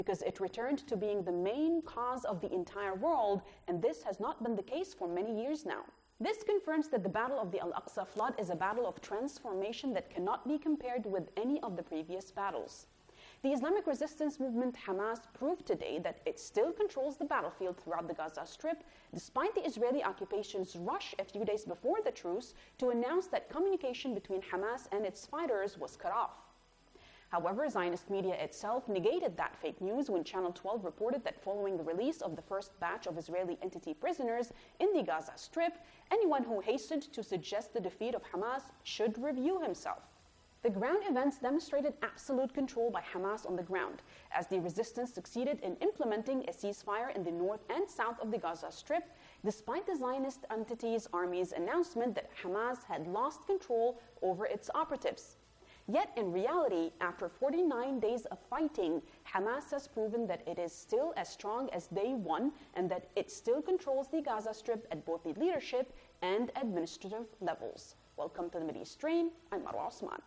because it returned to being the main cause of the entire world, and this has not been the case for many years now. This confirms that the Battle of the Al-Aqsa flood is a battle of transformation that cannot be compared with any of the previous battles. The Islamic resistance movement Hamas proved today that it still controls the battlefield throughout the Gaza Strip, despite the Israeli occupation's rush a few days before the truce to announce that communication between Hamas and its fighters was cut off. However, Zionist media itself negated that fake news when Channel 12 reported that following the release of the first batch of Israeli entity prisoners in the Gaza Strip, anyone who hastened to suggest the defeat of Hamas should review himself. The ground events demonstrated absolute control by Hamas on the ground, as the resistance succeeded in implementing a ceasefire in the north and south of the Gaza Strip, despite the Zionist entity's army's announcement that Hamas had lost control over its operatives. Yet, in reality, after 49 days of fighting, Hamas has proven that it is still as strong as day one and that it still controls the Gaza Strip at both the leadership and administrative levels. Welcome to the Mideast Train. I'm Marwa Osman.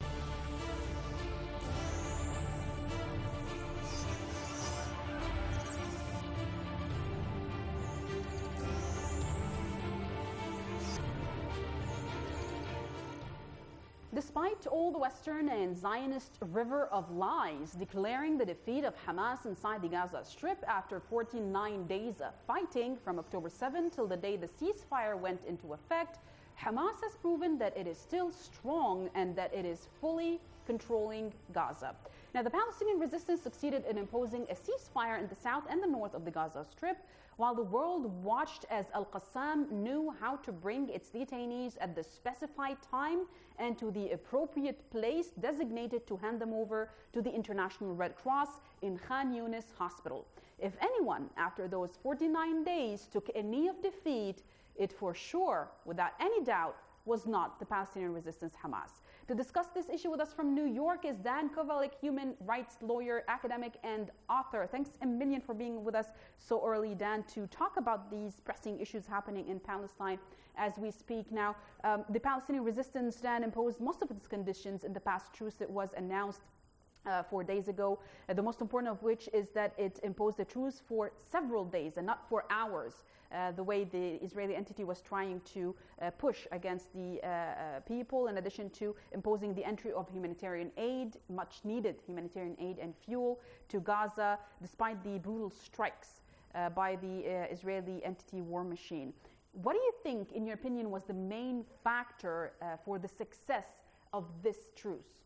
Despite all the Western and Zionist river of lies declaring the defeat of Hamas inside the Gaza Strip after 49 days of fighting from October 7 till the day the ceasefire went into effect, Hamas has proven that it is still strong and that it is fully controlling Gaza. Now, the Palestinian resistance succeeded in imposing a ceasefire in the south and the north of the Gaza Strip, while the world watched as Al-Qassam knew how to bring its detainees at the specified time and to the appropriate place designated to hand them over to the International Red Cross in Khan Yunis Hospital. If anyone, after those 49 days, took a knee of defeat, it for sure, without any doubt, was not the Palestinian resistance Hamas. To discuss this issue with us from New York is Dan Kovalik, human rights lawyer, academic, and author. Thanks a million for being with us so early, Dan, to talk about these pressing issues happening in Palestine as we speak now. The Palestinian resistance, Dan, imposed most of its conditions in the past truce that was announced 4 days ago, the most important of which is that it imposed a truce for several days and not for hours, the way the Israeli entity was trying to push against the people, in addition to imposing the entry of humanitarian aid, much needed humanitarian aid and fuel to Gaza, despite the brutal strikes by the Israeli entity war machine. What do you think, in your opinion, was the main factor for the success of this truce?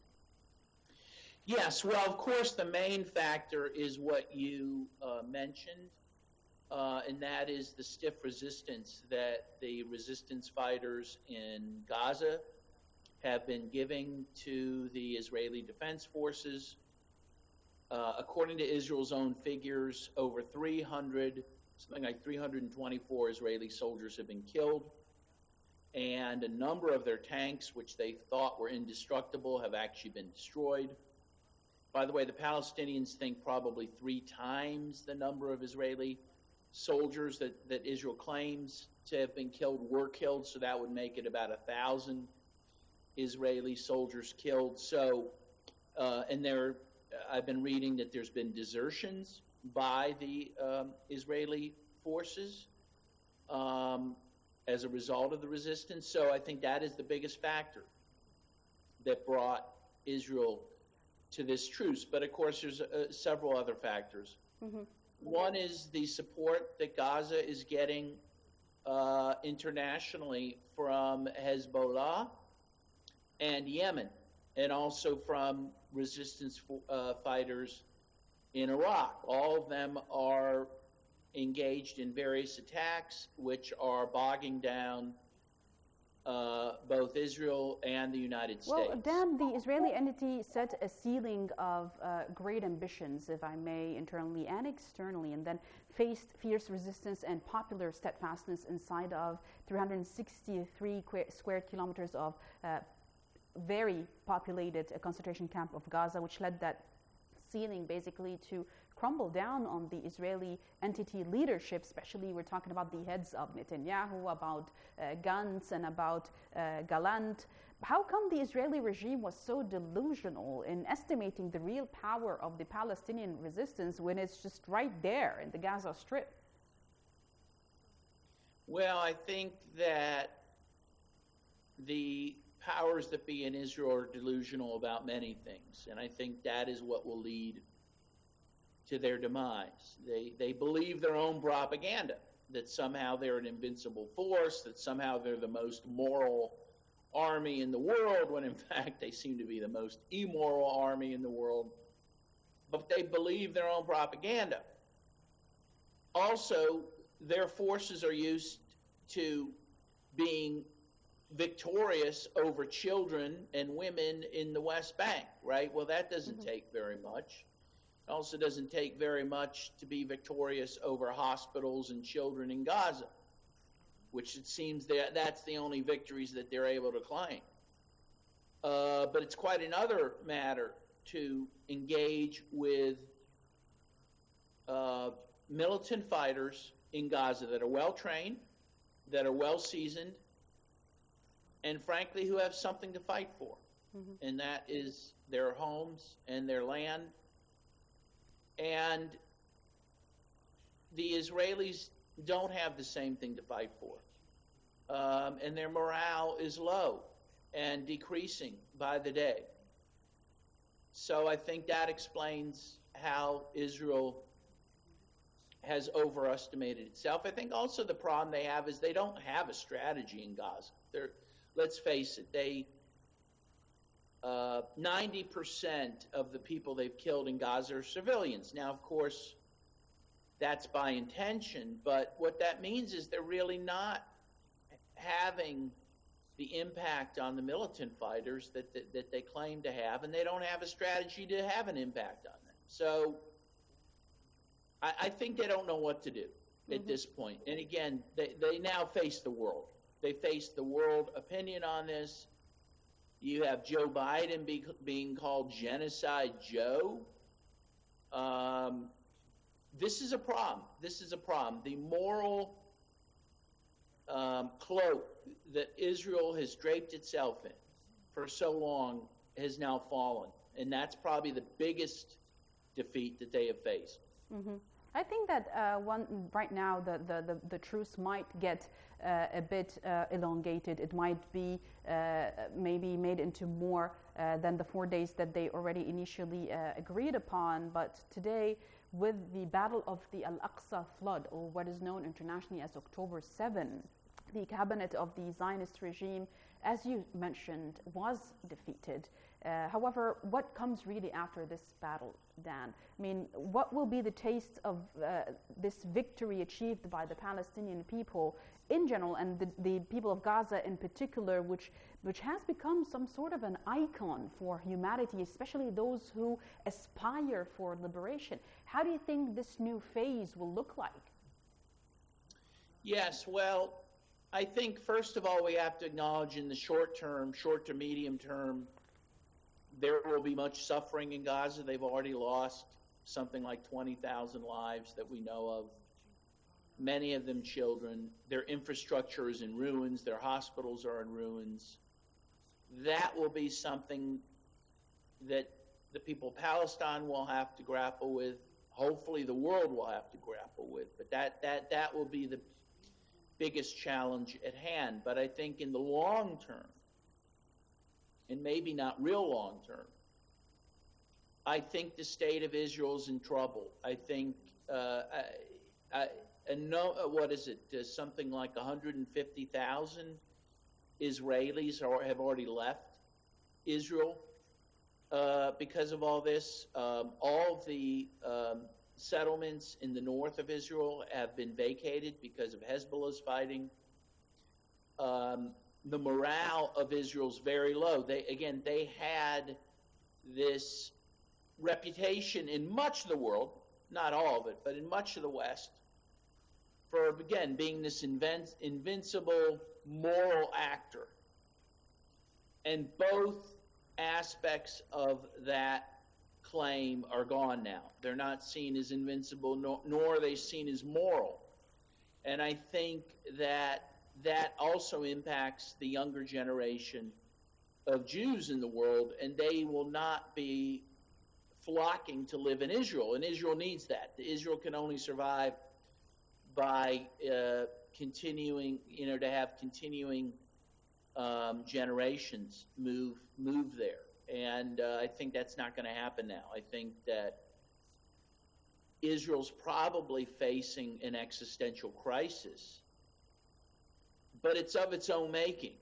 Yes, well, of course, the main factor is what you mentioned, and that is the stiff resistance that the resistance fighters in Gaza have been giving to the Israeli Defense Forces. According to Israel's own figures, over 300, something like 324 Israeli soldiers have been killed, and a number of their tanks, which they thought were indestructible, have actually been destroyed. By the way, the Palestinians think probably 3 times the number of Israeli soldiers that Israel claims to have been killed were killed, so that would make it about 1,000 Israeli soldiers killed. So, and I've been reading that there's been desertions by the Israeli forces as a result of the resistance. So I think that is the biggest factor that brought Israel to this truce. But of course, there's several other factors. Mm-hmm. One is the support that Gaza is getting internationally from Hezbollah and Yemen, and also from resistance fighters in Iraq. All of them are engaged in various attacks which are bogging down both Israel and the United States. Well, Dan, the Israeli entity set a ceiling of great ambitions, if I may, internally and externally, and then faced fierce resistance and popular steadfastness inside of 363 square kilometers of very populated concentration camp of Gaza, which led that ceiling basically to crumble down on the Israeli entity leadership. Especially, we're talking about the heads of Netanyahu, about Gantz, and about Gallant. how come the Israeli regime was so delusional in estimating the real power of the Palestinian resistance when it's just right there in the Gaza Strip? Well, I think that the powers that be in Israel are delusional about many things, and I think that is what will lead to their demise. They believe their own propaganda, that somehow they're an invincible force, that somehow they're the most moral army in the world, when in fact they seem to be the most immoral army in the world. But they believe their own propaganda. Also, their forces are used to being victorious over children and women in the West Bank, right? Well, that doesn't take very much. It also doesn't take very much to be victorious over hospitals and children in Gaza, which it seems that's the only victories that they're able to claim. But it's quite another matter to engage with militant fighters in Gaza that are well-trained, that are well-seasoned, and frankly, who have something to fight for. And that is their homes and their land. And the Israelis don't have the same thing to fight for. And their morale is low and decreasing by the day. So I think that explains how Israel has overestimated itself. I think also the problem they have is they don't have a strategy in Gaza. Let's face it, 90% of the people they've killed in Gaza are civilians. Now, of course, that's by intention, but what that means is they're really not having the impact on the militant fighters that they claim to have, and they don't have a strategy to have an impact on them. So I think they don't know what to do at this point. And again, they now face the world. They face the world opinion on this. You have Joe Biden being called Genocide Joe. This is a problem. This is a problem. The moral cloak that Israel has draped itself in for so long has now fallen. And that's probably the biggest defeat that they have faced. I think that right now the truce might get a bit elongated. It might be maybe made into more than the 4 days that they already initially agreed upon. But today, with the Battle of the Al-Aqsa Flood, or what is known internationally as October 7, the cabinet of the Zionist regime, as you mentioned, was defeated. However, what comes really after this battle, Dan? I mean, what will be the taste of this victory achieved by the Palestinian people in general, and the people of Gaza in particular, which has become some sort of an icon for humanity, especially those who aspire for liberation? How do you think this new phase will look like? Yes, well, I think first of all we have to acknowledge in the short to medium term, there will be much suffering in Gaza. They've already lost something like 20,000 lives that we know of, many of them children. Their infrastructure is in ruins. Their hospitals are in ruins. That will be something that the people of Palestine will have to grapple with. Hopefully the world will have to grapple with. But that will be the biggest challenge at hand. But I think in the long term, and maybe not real long term, I think the state of Israel is in trouble. I think, what is it, something like 150,000 Israelis have already left Israel because of all this. All of the settlements in the north of Israel have been vacated because of Hezbollah's fighting. The morale of Israel's very low. They had this reputation in much of the world, not all of it, but in much of the West, for, again, being this invincible moral actor. And both aspects of that claim are gone now. They're not seen as invincible, nor are they seen as moral. And I think that also impacts the younger generation of Jews in the world, and they will not be flocking to live in Israel. And Israel needs that. Israel can only survive by continuing, to have continuing generations move there. And I think that's not going to happen now. I think that Israel's probably facing an existential crisis, but it's of its own making.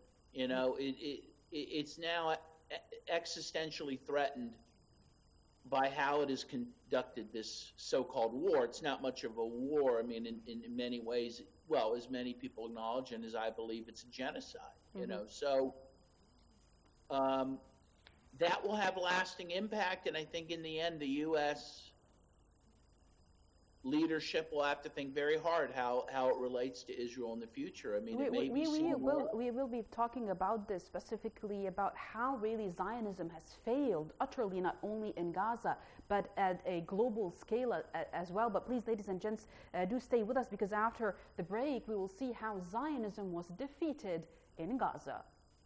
It's now existentially threatened by how it has conducted this so-called war. It's not much of a war. I mean, in many ways, well, as many people acknowledge, and as I believe, it's a genocide. So that will have lasting impact, and I think in the end, the U.S. leadership will have to think very hard how it relates to Israel in the future. I mean, we will be talking about this specifically, about how really Zionism has failed utterly, not only in Gaza, but at a global scale as well. But please, ladies and gents, do stay with us, because after the break, we will see how Zionism was defeated in Gaza.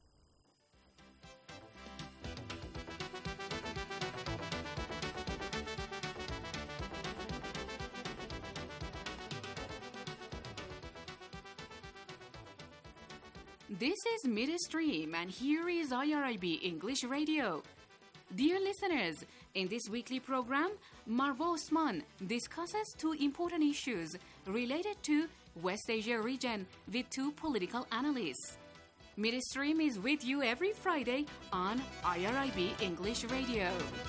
This is Midstream, and here is IRIB English Radio. Dear listeners, in this weekly program, Marwa Osman discusses two important issues related to West Asia region with two political analysts. Midstream is with you every Friday on IRIB English Radio.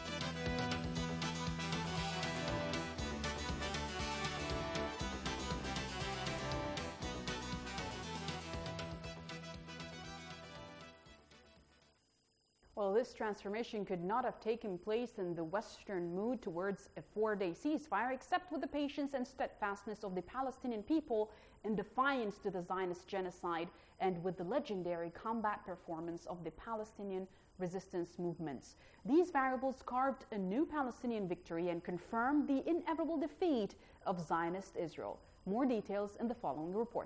Well, this transformation could not have taken place in the Western mood towards a 4-day ceasefire, except with the patience and steadfastness of the Palestinian people in defiance to the Zionist genocide, and with the legendary combat performance of the Palestinian resistance movements. These variables carved a new Palestinian victory and confirmed the inevitable defeat of Zionist Israel. More details in the following report.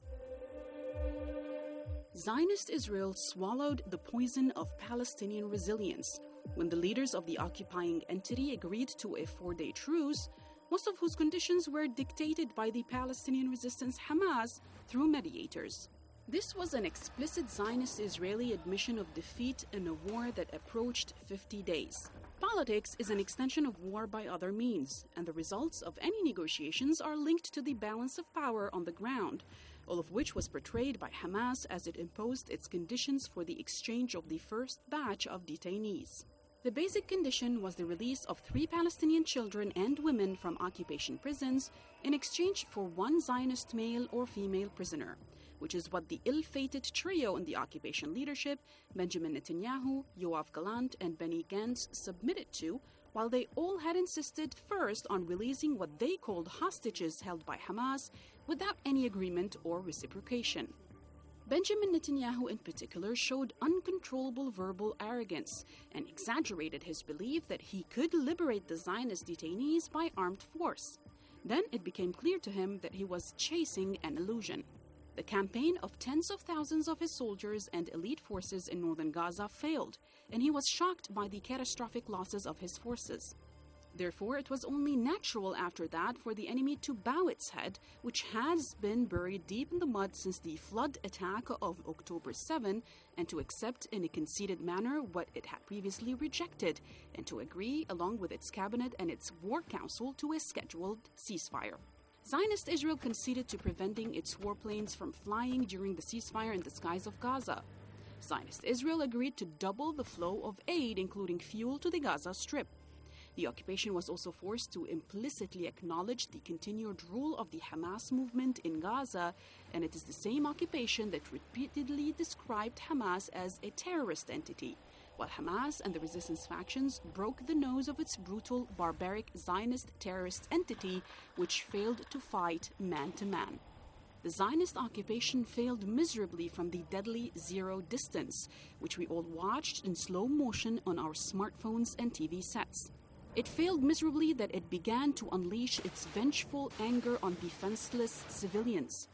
Zionist Israel swallowed the poison of Palestinian resilience when the leaders of the occupying entity agreed to a 4-day truce, most of whose conditions were dictated by the Palestinian resistance Hamas through mediators. This was an explicit Zionist Israeli admission of defeat in a war that approached 50 days. Politics is an extension of war by other means, and the results of any negotiations are linked to the balance of power on the ground, all of which was portrayed by Hamas as it imposed its conditions for the exchange of the first batch of detainees. The basic condition was the release of 3 Palestinian children and women from occupation prisons in exchange for 1 Zionist male or female prisoner, which is what the ill-fated trio in the occupation leadership, Benjamin Netanyahu, Yoav Gallant, and Benny Gantz, submitted to, while they all had insisted first on releasing what they called hostages held by Hamas without any agreement or reciprocation. Benjamin Netanyahu in particular showed uncontrollable verbal arrogance and exaggerated his belief that he could liberate the Zionist detainees by armed force. Then it became clear to him that he was chasing an illusion. The campaign of tens of thousands of his soldiers and elite forces in northern Gaza failed, and he was shocked by the catastrophic losses of his forces. Therefore, it was only natural after that for the enemy to bow its head, which has been buried deep in the mud since the flood attack of October 7, and to accept in a conceded manner what it had previously rejected, and to agree, along with its cabinet and its war council, to a scheduled ceasefire. Zionist Israel conceded to preventing its warplanes from flying during the ceasefire in the skies of Gaza. Zionist Israel agreed to double the flow of aid, including fuel, to the Gaza Strip. The occupation was also forced to implicitly acknowledge the continued rule of the Hamas movement in Gaza, and it is the same occupation that repeatedly described Hamas as a terrorist entity, while Hamas and the resistance factions broke the nose of its brutal, barbaric Zionist terrorist entity, which failed to fight man-to-man. The Zionist occupation failed miserably from the deadly zero distance, which we all watched in slow motion on our smartphones and TV sets. It failed miserably that it began to unleash its vengeful anger on defenseless civilians.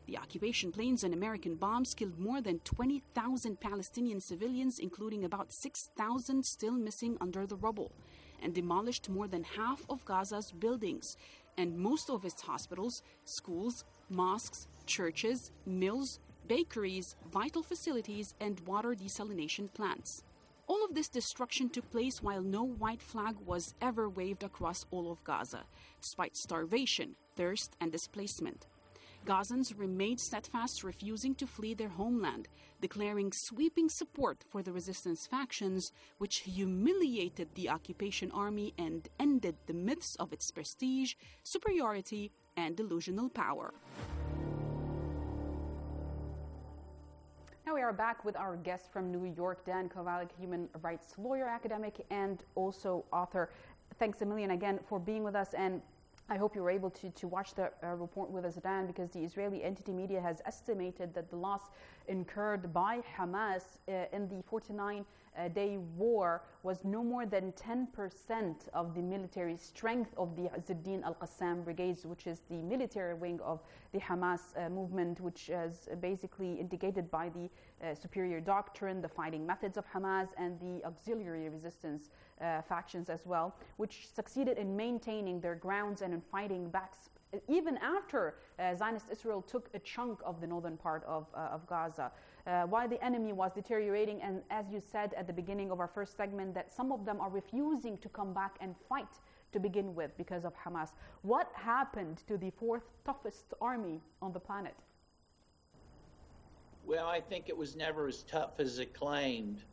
The occupation planes and American bombs killed more than 20,000 Palestinian civilians, including about 6,000 still missing under the rubble, and demolished more than half of Gaza's buildings and most of its hospitals, schools, mosques, churches, mills, bakeries, vital facilities, and water desalination plants. All of this destruction took place while no white flag was ever waved across all of Gaza, despite starvation, thirst, and displacement. Gazans remained steadfast, refusing to flee their homeland, declaring sweeping support for the resistance factions, which humiliated the occupation army and ended the myths of its prestige, superiority, and delusional power. Now we are back with our guest from New York, Dan Kovalik, human rights lawyer, academic, and also author. Thanks a million again for being with us, and I hope you were able to watch the report with us, Dan, because the Israeli entity media has estimated that the loss incurred by Hamas in the 49-day war was no more than 10% of the military strength of the Izz al-Din al-Qassam brigades, which is the military wing of the Hamas movement, which is basically indicated by the superior doctrine, the fighting methods of Hamas, and the auxiliary resistance factions as well, which succeeded in maintaining their grounds and in fighting back even after Zionist Israel took a chunk of the northern part of Gaza, while the enemy was deteriorating. And as you said at the beginning of our first segment, that some of them are refusing to come back and fight to begin with because of Hamas. What happened to the fourth toughest army on the planet? Well, I think it was never as tough as it claimed.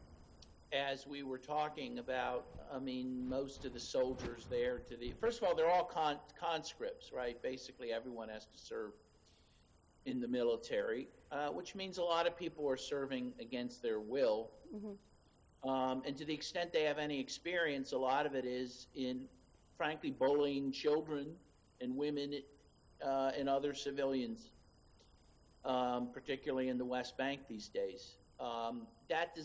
As we were talking about, I mean, most of the soldiers there first of all, they're all conscripts, right? Basically, everyone has to serve in the military, which means a lot of people are serving against their will. Mm-hmm. And to the extent they have any experience, a lot of it is in, frankly, bullying children and women and other civilians, particularly in the West Bank these days. That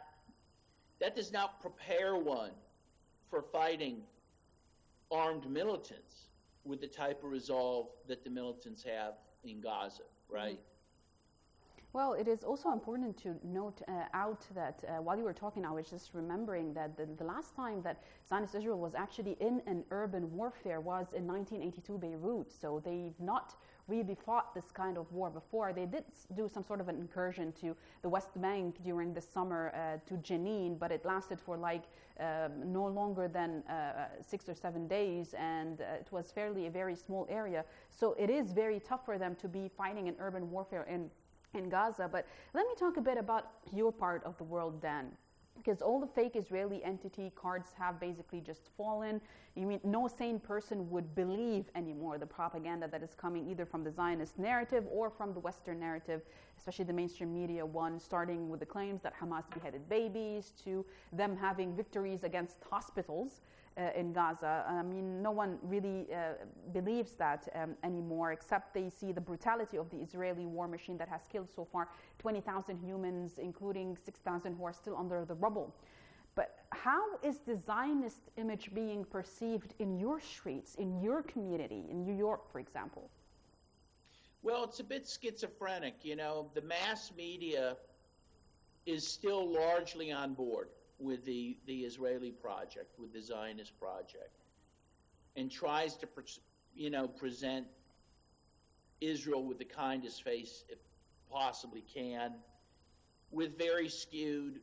does not prepare one for fighting armed militants with the type of resolve that the militants have in Gaza, right? Mm-hmm. Well, it is also important to note out that while you were talking, I was just remembering that the last time that Zionist Israel was actually in an urban warfare was in 1982 Beirut. So they've not really fought this kind of war before. They did do some sort of an incursion to the West Bank during the summer to Jenin, but it lasted for no longer than 6 or 7 days, and it was a very small area. So it is very tough for them to be fighting an urban warfare in Gaza. But let me talk a bit about your part of the world, Dan, because all the fake Israeli entity cards have basically just fallen. I mean, no sane person would believe anymore the propaganda that is coming either from the Zionist narrative or from the Western narrative, especially the mainstream media one, starting with the claims that Hamas beheaded babies to them having victories against hospitals in Gaza. I mean, no one really believes that anymore, except they see the brutality of the Israeli war machine that has killed so far 20,000 humans, including 6,000 who are still under the rubble. But how is the Zionist image being perceived in your streets, in your community, in New York, for example? Well, it's a bit schizophrenic. You know, the mass media is still largely on board with the Israeli project, with the Zionist project, and tries to, present Israel with the kindest face it possibly can, with very skewed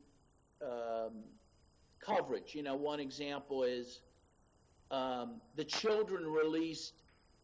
coverage. You know, one example is the children released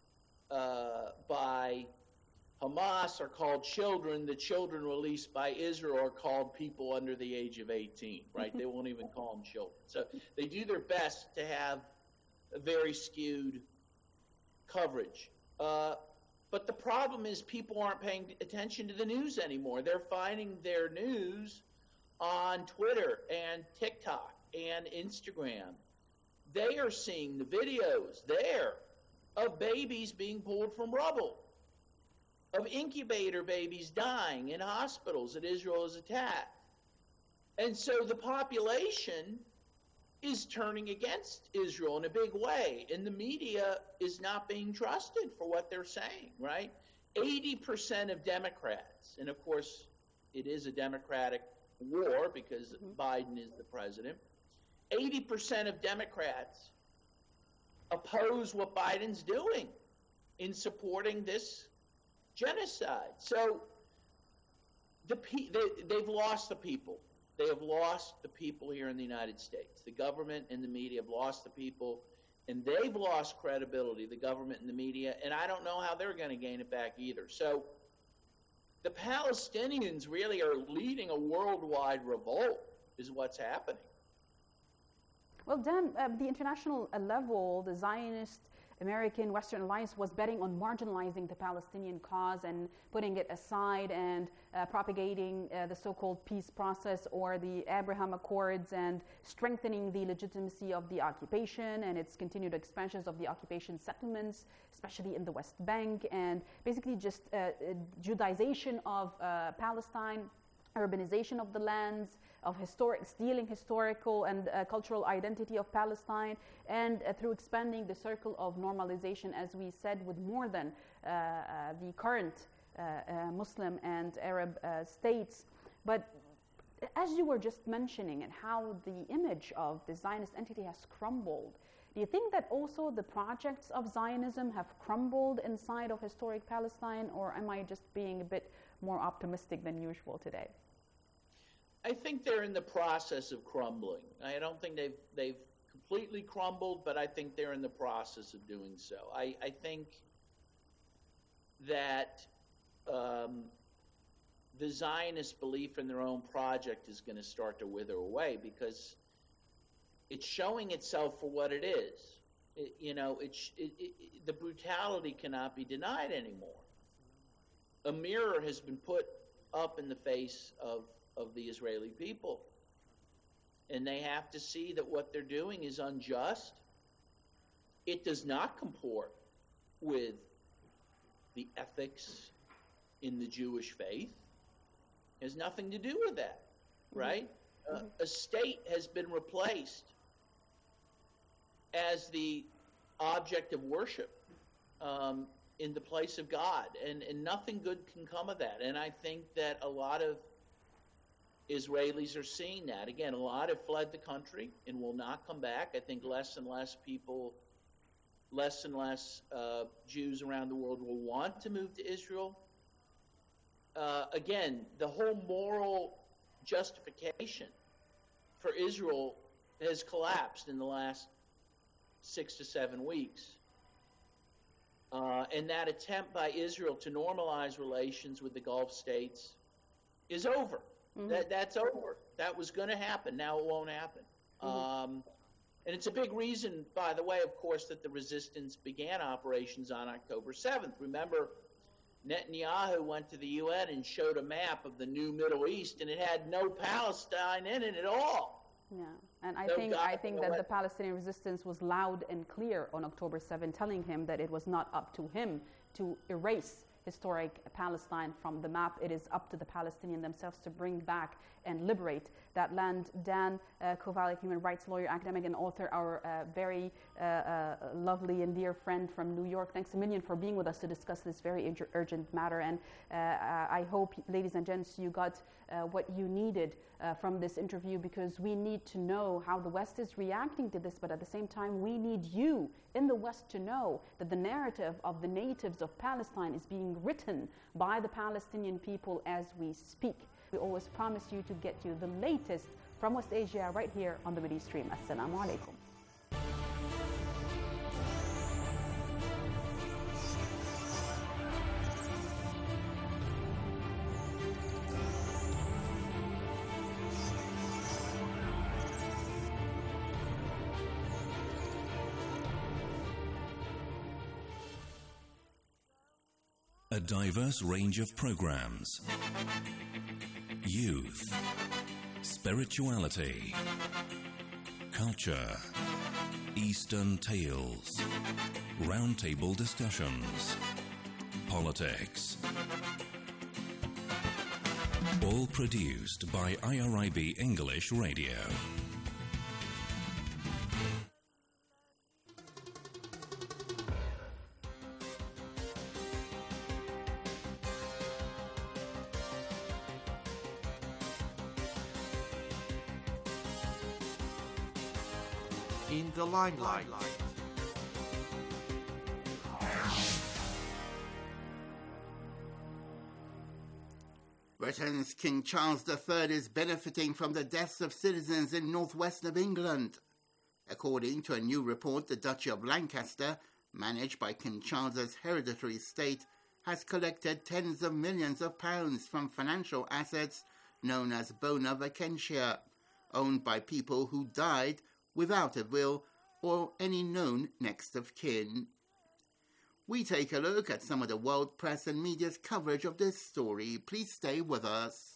by Hamas are called children. The children released by Israel are called people under the age of 18, right? They won't even call them children. So they do their best to have a very skewed coverage. But the problem is people aren't paying attention to the news anymore. They're finding their news on Twitter and TikTok and Instagram. They are seeing the videos there of babies being pulled from rubble, of incubator babies dying in hospitals that Israel has attacked. And so the population is turning against Israel in a big way, and the media is not being trusted for what they're saying, right? 80% of Democrats, and of course it is a Democratic war because Biden is the president, 80% of Democrats oppose what Biden's doing in supporting this genocide. So they've lost the people. They have lost the people here in the United States. The government and the media have lost the people, and they've lost credibility, the government and the media, and I don't know how they're going to gain it back either. So the Palestinians really are leading a worldwide revolt is what's happening. Well, Dan, the international level, the Zionist American Western Alliance was betting on marginalizing the Palestinian cause and putting it aside and propagating the so-called peace process or the Abraham Accords and strengthening the legitimacy of the occupation and its continued expansions of the occupation settlements, especially in the West Bank, and basically just Judaization of Palestine, urbanization of the lands, of stealing historical and cultural identity of Palestine, and through expanding the circle of normalization, as we said, with more than the current Muslim and Arab states. But as you were just mentioning, and how the image of the Zionist entity has crumbled, do you think that also the projects of Zionism have crumbled inside of historic Palestine, or am I just being a bit more optimistic than usual today? I think they're in the process of crumbling. I don't think they've completely crumbled, but I think they're in the process of doing so. I think that the Zionist belief in their own project is going to start to wither away because it's showing itself for what it is. The brutality cannot be denied anymore. A mirror has been put up in the face of the Israeli people. And they have to see that what they're doing is unjust. It does not comport with the ethics in the Jewish faith. It has nothing to do with that, right? Mm-hmm. A state has been replaced as the object of worship in the place of God, and nothing good can come of that. And I think that a lot of Israelis are seeing that. Again, a lot have fled the country and will not come back. I think less and less Jews around the world will want to move to Israel. Again, the whole moral justification for Israel has collapsed in the last 6 to 7 weeks. And that attempt by Israel to normalize relations with the Gulf states is over. Mm-hmm. That's over. That was going to happen. Now it won't happen. Mm-hmm. And it's a big reason, by the way, of course, that the resistance began operations on October 7th. Remember, Netanyahu went to the UN and showed a map of the new Middle East, and it had no Palestine in it at all. Yeah, and I think that the Palestinian resistance was loud and clear on October 7th, telling him that it was not up to him to erase historic Palestine from the map. It is up to the Palestinians themselves to bring back and liberate that land. Dan Kovalik, human rights lawyer, academic, and author, our very lovely and dear friend from New York. Thanks a million for being with us to discuss this very urgent matter. And I hope, ladies and gents, you got what you needed from this interview, because we need to know how the West is reacting to this, but at the same time, we need you in the West to know that the narrative of the natives of Palestine is being written by the Palestinian people as we speak. We always promise you to get you the latest from West Asia right here on the Mideast Stream. Assalamu alaikum. A diverse range of programs. Youth, spirituality, culture, Eastern tales, roundtable discussions, politics. All produced by IRIB English Radio. in the limelight. Britain's King Charles III is benefiting from the deaths of citizens in northwest of England. According to a new report, the Duchy of Lancaster, managed by King Charles's hereditary estate, has collected tens of millions of pounds from financial assets known as bona vacentia, owned by people who died without a will or any known next of kin. We take a look at some of the world press and media's coverage of this story. Please stay with us.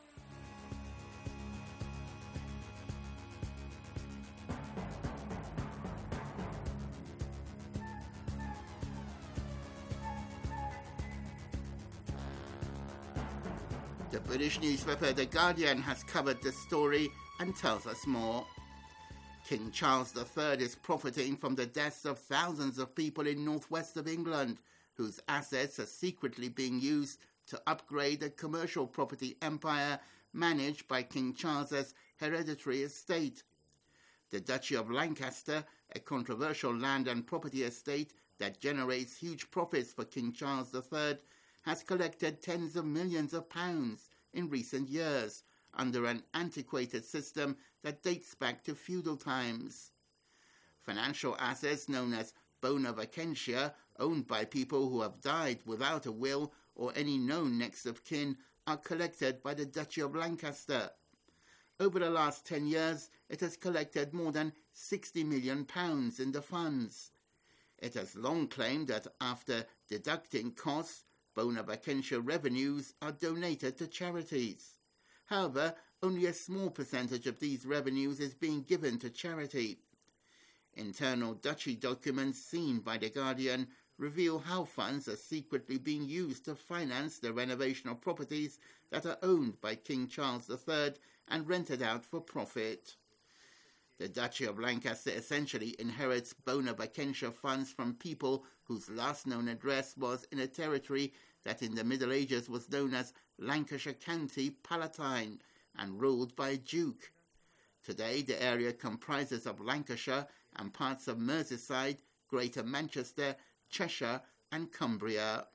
The British newspaper The Guardian has covered the story and tells us more. King Charles III is profiting from the deaths of thousands of people in northwest of England, whose assets are secretly being used to upgrade a commercial property empire managed by King Charles's hereditary estate. The Duchy of Lancaster, a controversial land and property estate that generates huge profits for King Charles III, has collected tens of millions of pounds in recent years under an antiquated system that dates back to feudal times. Financial assets known as bona vacentia, owned by people who have died without a will or any known next of kin, are collected by the Duchy of Lancaster. Over the last 10 years, it has collected more than £60 million in the funds. It has long claimed that after deducting costs, bona vacentia revenues are donated to charities. However, only a small percentage of these revenues is being given to charity. Internal duchy documents seen by The Guardian reveal how funds are secretly being used to finance the renovation of properties that are owned by King Charles III and rented out for profit. The Duchy of Lancaster essentially inherits bona vacentia funds from people whose last known address was in a territory that in the Middle Ages was known as Lancashire County Palatine and ruled by a duke. Today, the area comprises of Lancashire and parts of Merseyside, Greater Manchester, Cheshire and Cumbria.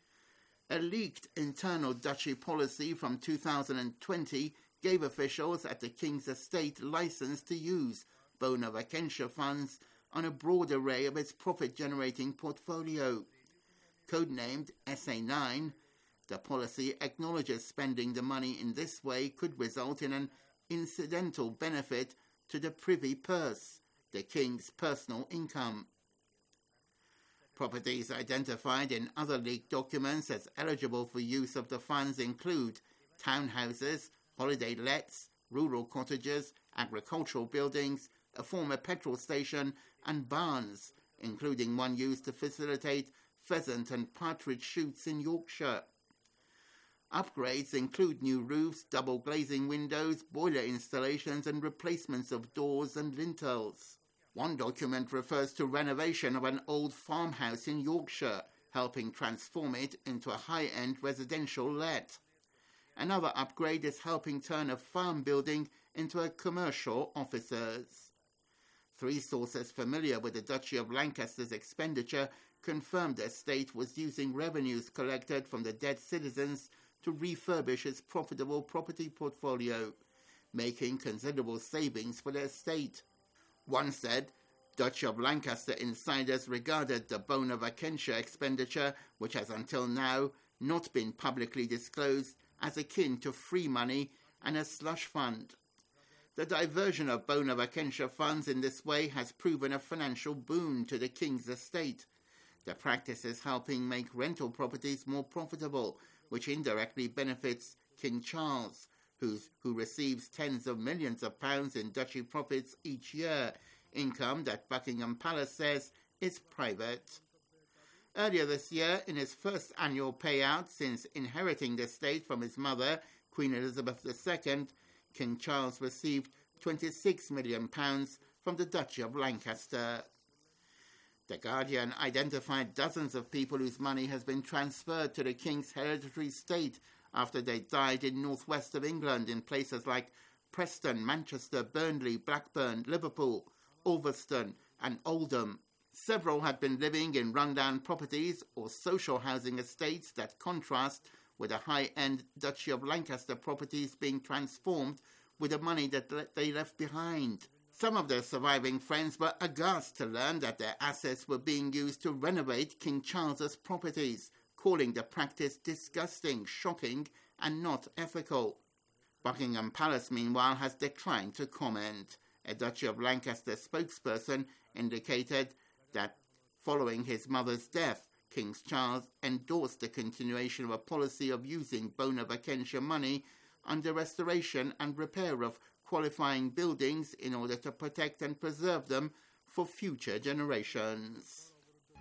A leaked internal duchy policy from 2020 gave officials at the King's estate license to use bona vacentia funds on a broad array of its profit-generating portfolio. Codenamed SA9, the policy acknowledges spending the money in this way could result in an incidental benefit to the Privy Purse, the King's personal income. Properties identified in other leaked documents as eligible for use of the funds include townhouses, holiday lets, rural cottages, agricultural buildings, a former petrol station and barns, including one used to facilitate pheasant and partridge shoots in Yorkshire. Upgrades include new roofs, double glazing windows, boiler installations and replacements of doors and lintels. One document refers to renovation of an old farmhouse in Yorkshire, helping transform it into a high-end residential let. Another upgrade is helping turn a farm building into a commercial offices. Three sources familiar with the Duchy of Lancaster's expenditure confirmed the estate was using revenues collected from the dead citizens to refurbish its profitable property portfolio, making considerable savings for the estate. One said, Duchy of Lancaster insiders regarded the bona vacentia expenditure, which has until now not been publicly disclosed, as akin to free money and a slush fund. The diversion of bona vacentia funds in this way has proven a financial boon to the King's estate. The practice is helping make rental properties more profitable, which indirectly benefits King Charles, who receives tens of millions of pounds in duchy profits each year, income that Buckingham Palace says is private. Earlier this year, in his first annual payout since inheriting the estate from his mother, Queen Elizabeth II, King Charles received £26 million from the Duchy of Lancaster. The Guardian identified dozens of people whose money has been transferred to the King's hereditary estate after they died in northwest of England in places like Preston, Manchester, Burnley, Blackburn, Liverpool, Ulverston and Oldham. Several had been living in rundown properties or social housing estates that contrast with the high-end Duchy of Lancaster properties being transformed with the money that they left behind. Some of their surviving friends were aghast to learn that their assets were being used to renovate King Charles's properties, calling the practice disgusting, shocking, and not ethical. Buckingham Palace, meanwhile, has declined to comment. A Duchy of Lancaster spokesperson indicated that following his mother's death, King Charles endorsed the continuation of a policy of using Bona Vacentia money under restoration and repair of qualifying buildings in order to protect and preserve them for future generations.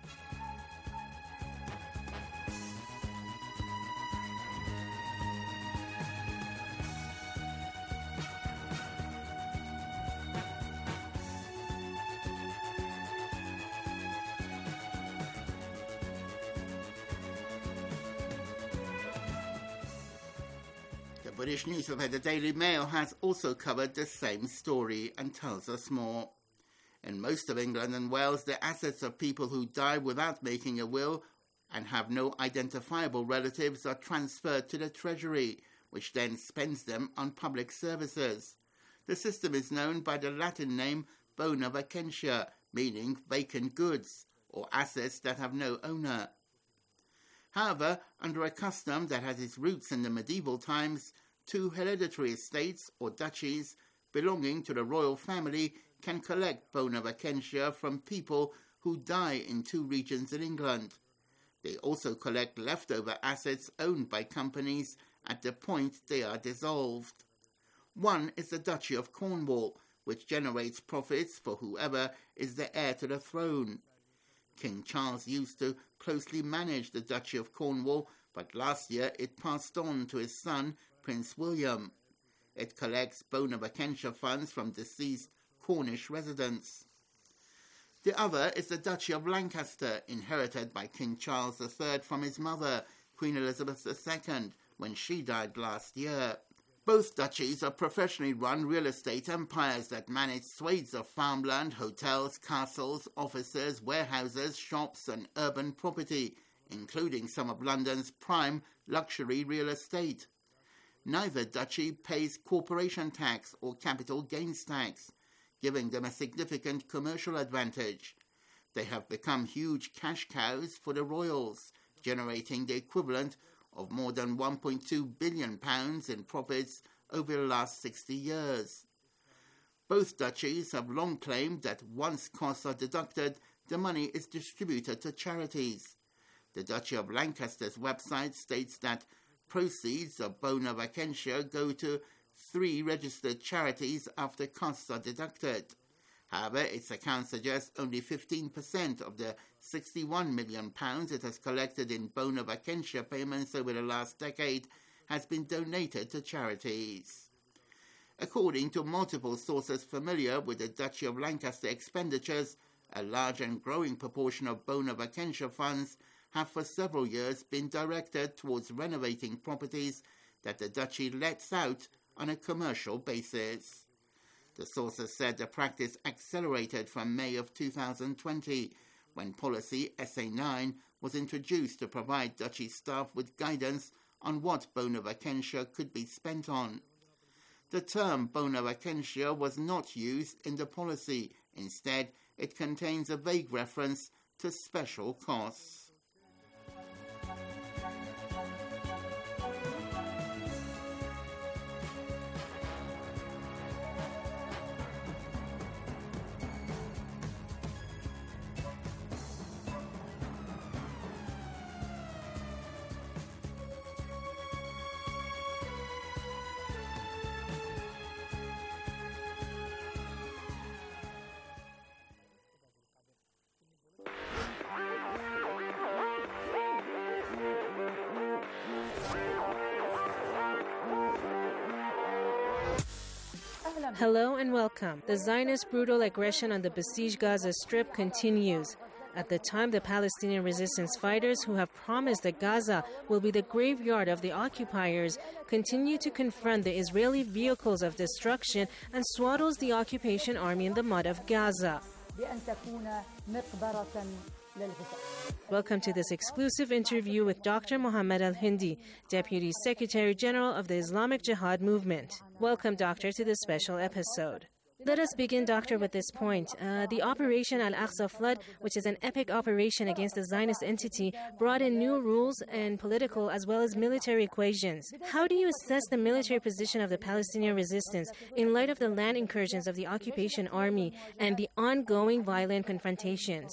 The British newspaper The Daily Mail has also covered the same story and tells us more. In most of England and Wales, the assets of people who die without making a will and have no identifiable relatives are transferred to the Treasury, which then spends them on public services. The system is known by the Latin name Bona Vacentia, meaning vacant goods, or assets that have no owner. However, under a custom that has its roots in the medieval times, 2 hereditary estates or duchies belonging to the royal family can collect Bona Vacentia from people who die in 2 regions in England. They also collect leftover assets owned by companies at the point they are dissolved. One is the Duchy of Cornwall, which generates profits for whoever is the heir to the throne. King Charles used to closely manage the Duchy of Cornwall, but last year it passed on to his son, Prince William. It collects Bona Vacentia funds from deceased Cornish residents. The other is the Duchy of Lancaster, inherited by King Charles III from his mother, Queen Elizabeth II, when she died last year. Both duchies are professionally run real estate empires that manage swathes of farmland, hotels, castles, offices, warehouses, shops and urban property, including some of London's prime luxury real estate. Neither duchy pays corporation tax or capital gains tax, giving them a significant commercial advantage. They have become huge cash cows for the royals, generating the equivalent of more than £1.2 billion in profits over the last 60 years. Both duchies have long claimed that once costs are deducted, the money is distributed to charities. The Duchy of Lancaster's website states that proceeds of Bona Vacentia go to 3 registered charities after costs are deducted. However, its account suggests only 15% of the £61 million it has collected in Bona Vacentia payments over the last decade has been donated to charities. According to multiple sources familiar with the Duchy of Lancaster expenditures, a large and growing proportion of Bona Vacentia funds have for several years been directed towards renovating properties that the duchy lets out on a commercial basis. The sources said the practice accelerated from May of 2020, when policy SA9 was introduced to provide duchy staff with guidance on what Bona Vacentia could be spent on. The term Bona Vacentia was not used in the policy. Instead, it contains a vague reference to special costs. Hello and welcome. The Zionist brutal aggression on the besieged Gaza Strip continues. At the time, the Palestinian resistance fighters, who have promised that Gaza will be the graveyard of the occupiers, continue to confront the Israeli vehicles of destruction and swaddles the occupation army in the mud of Gaza. Welcome to this exclusive interview with Dr. Mohammed Al-Hindi, Deputy Secretary General of the Islamic Jihad Movement. Welcome, Doctor, to this special episode. Let us begin, Doctor, with this point. The Operation Al-Aqsa Flood, which is an epic operation against the Zionist entity, brought in new rules and political as well as military equations. How do you assess the military position of the Palestinian resistance in light of the land incursions of the occupation army and the ongoing violent confrontations?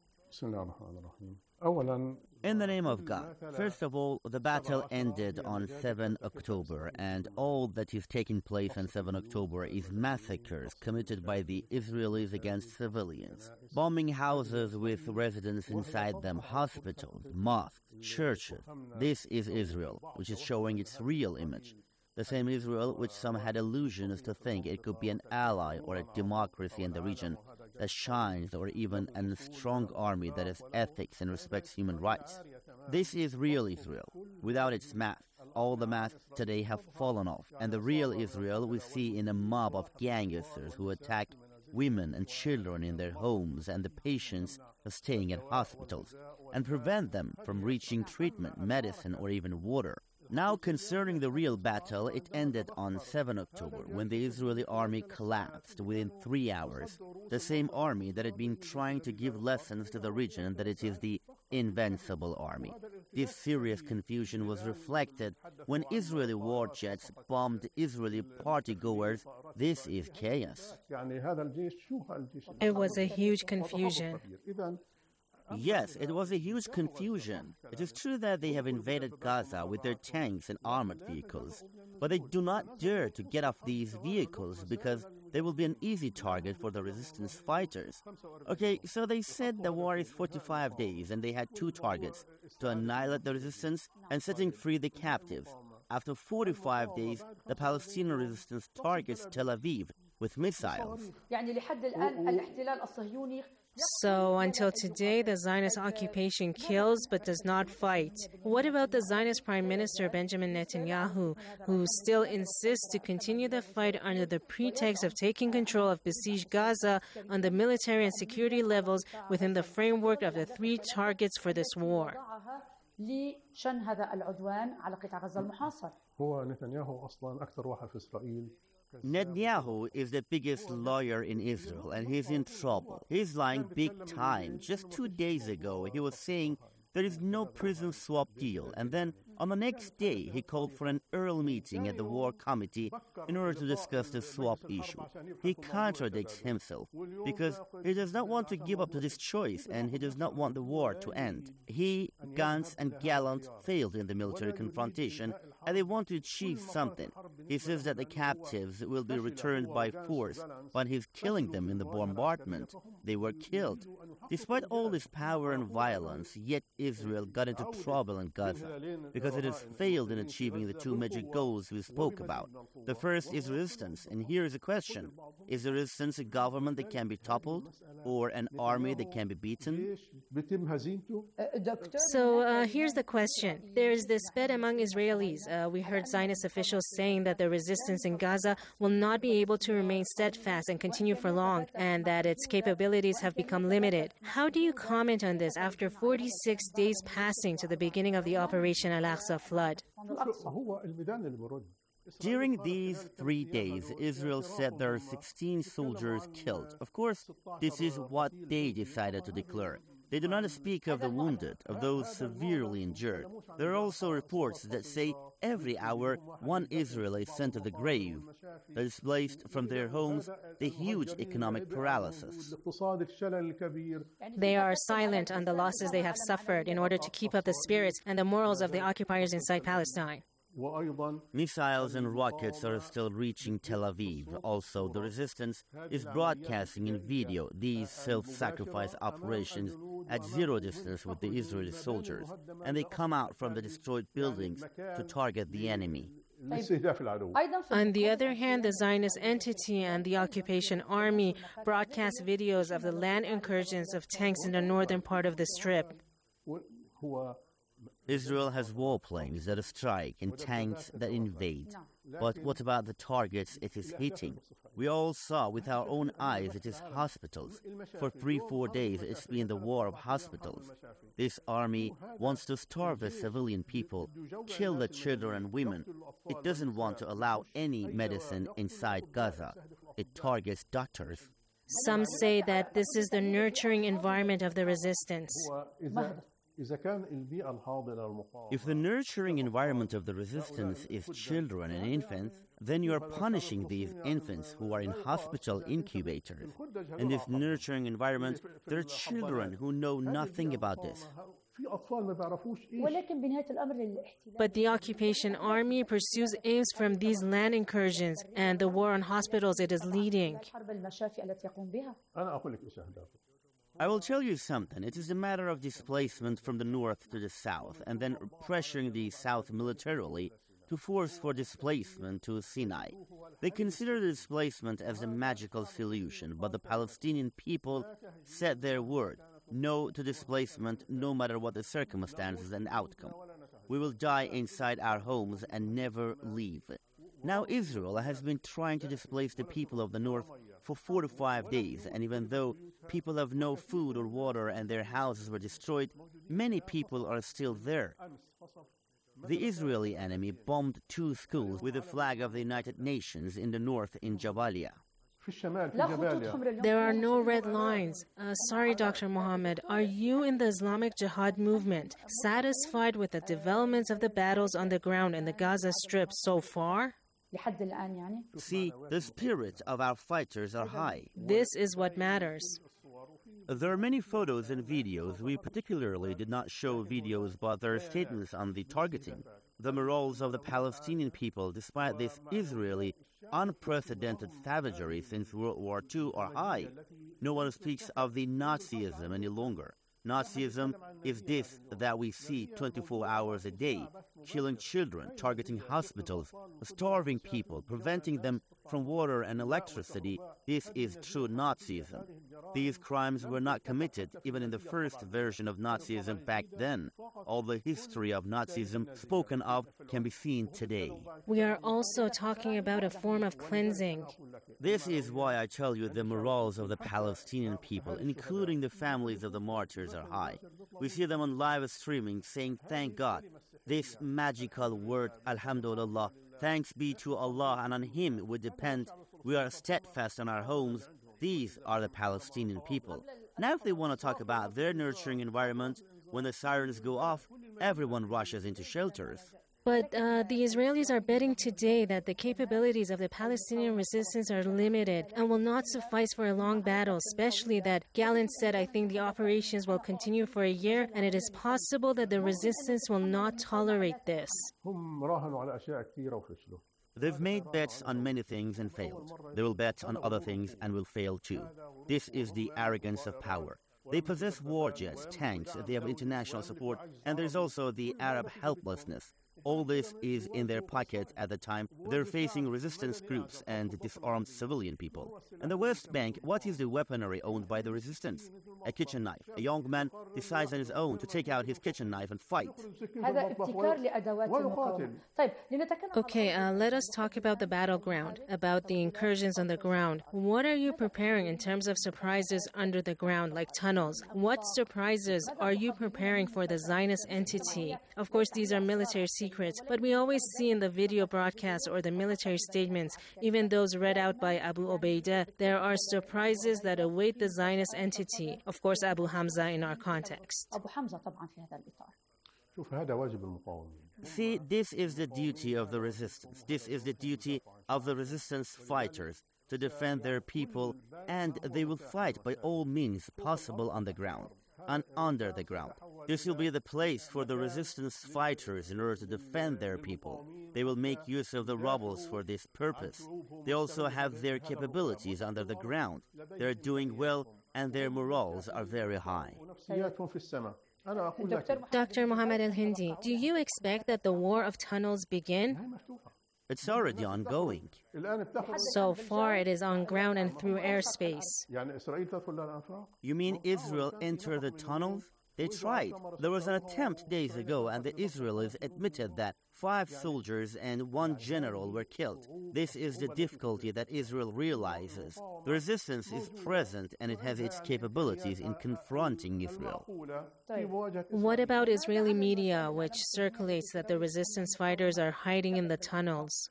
In the name of God, first of all, the battle ended on 7 October, and all that is taking place on 7 October is massacres committed by the Israelis against civilians, bombing houses with residents inside them, hospitals, mosques, churches. This is Israel, which is showing its real image. The same Israel which some had illusions to think it could be an ally or a democracy in the region that shines, or even a strong army that has ethics and respects human rights. This is real Israel, without its masks. All the masks today have fallen off, and the real Israel we see in a mob of gangsters who attack women and children in their homes and the patients staying at hospitals, and prevent them from reaching treatment, medicine, or even water. Now, concerning the real battle, it ended on 7 October, when the Israeli army collapsed within 3 hours. The same army that had been trying to give lessons to the region that it is the invincible army. This serious confusion was reflected when Israeli war jets bombed Israeli party-goers. This is chaos. It was a huge confusion. Yes, it was a huge confusion. It is true that they have invaded Gaza with their tanks and armored vehicles, but they do not dare to get off these vehicles because they will be an easy target for the resistance fighters. Okay, so they said the war is 45 days and they had 2 targets, to annihilate the resistance and setting free the captives. After 45 days, the Palestinian resistance targets Tel Aviv with missiles. So, until today, the Zionist occupation kills but does not fight. What about the Zionist Prime Minister Benjamin Netanyahu, who still insists to continue the fight under the pretext of taking control of besieged Gaza on the military and security levels within the framework of the 3 targets for this war? Netanyahu is the biggest lawyer in Israel, and he's in trouble. He's lying big time. Just 2 days ago, he was saying there is no prison swap deal, and then on the next day, he called for an early meeting at the War Committee in order to discuss the swap issue. He contradicts himself because he does not want to give up to this choice, and he does not want the war to end. He, Gantz, and Gallant failed in the military confrontation, and they want to achieve something. He says that the captives will be returned by force, but he's killing them in the bombardment. They were killed. Despite all this power and violence, yet Israel got into trouble in Gaza because it has failed in achieving the 2 major goals we spoke about. The first is resistance, and here is a question. Is the resistance a government that can be toppled, or an army that can be beaten? So here's the question. There is this bet among Israelis. We heard Zionist officials saying that the resistance in Gaza will not be able to remain steadfast and continue for long, and that its capabilities have become limited. How do you comment on this after 46 days passing to the beginning of the Operation Al-Aqsa Flood? During these 3 days, Israel said there are 16 soldiers killed. Of course, this is what they decided to declare. They do not speak of the wounded, of those severely injured. There are also reports that say every hour 1 Israeli is sent to the grave. They're displaced from their homes, the huge economic paralysis. They are silent on the losses they have suffered in order to keep up the spirits and the morals of the occupiers inside Palestine. Missiles and rockets are still reaching Tel Aviv. Also, the resistance is broadcasting in video these self-sacrifice operations at zero distance with the Israeli soldiers, and they come out from the destroyed buildings to target the enemy. On the other hand, the Zionist entity and the occupation army broadcast videos of the land incursions of tanks in the northern part of the Strip. Israel has warplanes that strike and tanks that invade. But what about the targets it is hitting? We all saw with our own eyes it is hospitals. For 3-4 days it's been the war of hospitals. This army wants to starve the civilian people, kill the children and women. It doesn't want to allow any medicine inside Gaza. It targets doctors. Some say that this is the nurturing environment of the resistance. If the nurturing environment of the resistance is children and infants, then you are punishing these infants who are in hospital incubators. In this nurturing environment, there are children who know nothing about this. But the occupation army pursues aims from these land incursions and the war on hospitals it is leading. I will tell you something. It is a matter of displacement from the north to the south, and then pressuring the south militarily to force for displacement to Sinai. They consider the displacement as a magical solution, but the Palestinian people said their word, no to displacement, no matter what the circumstances and outcome. We will die inside our homes and never leave. Now Israel has been trying to displace the people of the north for 4 to 5 days, and even though people have no food or water and their houses were destroyed, many people are still there. The Israeli enemy bombed 2 schools with the flag of the United Nations in the north in Jabalia. There are no red lines. Sorry, Dr. Mohammed, are you in the Islamic Jihad movement satisfied with the developments of the battles on the ground in the Gaza Strip so far? See, the spirits of our fighters are high. This is what matters. There are many photos and videos. We particularly did not show videos, but there are statements on the targeting. The morals of the Palestinian people, despite this Israeli unprecedented savagery since World War II, are high. No one speaks of the Nazism any longer. Nazism is this that we see 24 hours a day, killing children, targeting hospitals, starving people, preventing them from water and electricity. This is true Nazism. These crimes were not committed even in the first version of Nazism back then. All the history of Nazism spoken of can be seen today. We are also talking about a form of cleansing. This is why I tell you the morals of the Palestinian people, including the families of the martyrs, are high. We see them on live streaming saying, thank God. This magical word, Alhamdulillah, thanks be to Allah, and on Him we depend. We are steadfast in our homes. These are the Palestinian people. Now if they want to talk about their nurturing environment, when the sirens go off, everyone rushes into shelters. But the Israelis are betting today that the capabilities of the Palestinian resistance are limited and will not suffice for a long battle, especially that Gallant said, I think the operations will continue for a year, and it is possible that the resistance will not tolerate this. They've made bets on many things and failed. They will bet on other things and will fail too. This is the arrogance of power. They possess war jets, tanks, they have international support, and there's also the Arab helplessness. All this is in their pocket at the time they're facing resistance groups and disarmed civilian people. In the West Bank, what is the weaponry owned by the resistance? A kitchen knife. A young man decides on his own to take out his kitchen knife and fight. Okay, let us talk about the battleground, about the incursions on the ground. What are you preparing in terms of surprises under the ground, like tunnels? What surprises are you preparing for the Zionist entity? Of course, these are military secrets, but we always see in the video broadcasts or the military statements, even those read out by Abu Ubaidah, there are surprises that await the Zionist entity. Of course, Abu Hamza in our context. See, this is the duty of the resistance. This is the duty of the resistance fighters to defend their people, and they will fight by all means possible on the ground and under the ground. This will be the place for the resistance fighters in order to defend their people. They will make use of the rubbles for this purpose. They also have their capabilities under the ground. They're doing well, and their morals are very high. Dr. Mohammed Al-Hindi, do you expect that the war of tunnels begin? It's already ongoing. So far, it is on ground and through airspace. You mean Israel entered the tunnels? They tried. There was an attempt days ago, and the Israelis admitted that 5 soldiers and 1 general were killed. This is the difficulty that Israel realizes. The resistance is present, and it has its capabilities in confronting Israel. What about Israeli media, which circulates that the resistance fighters are hiding in the tunnels?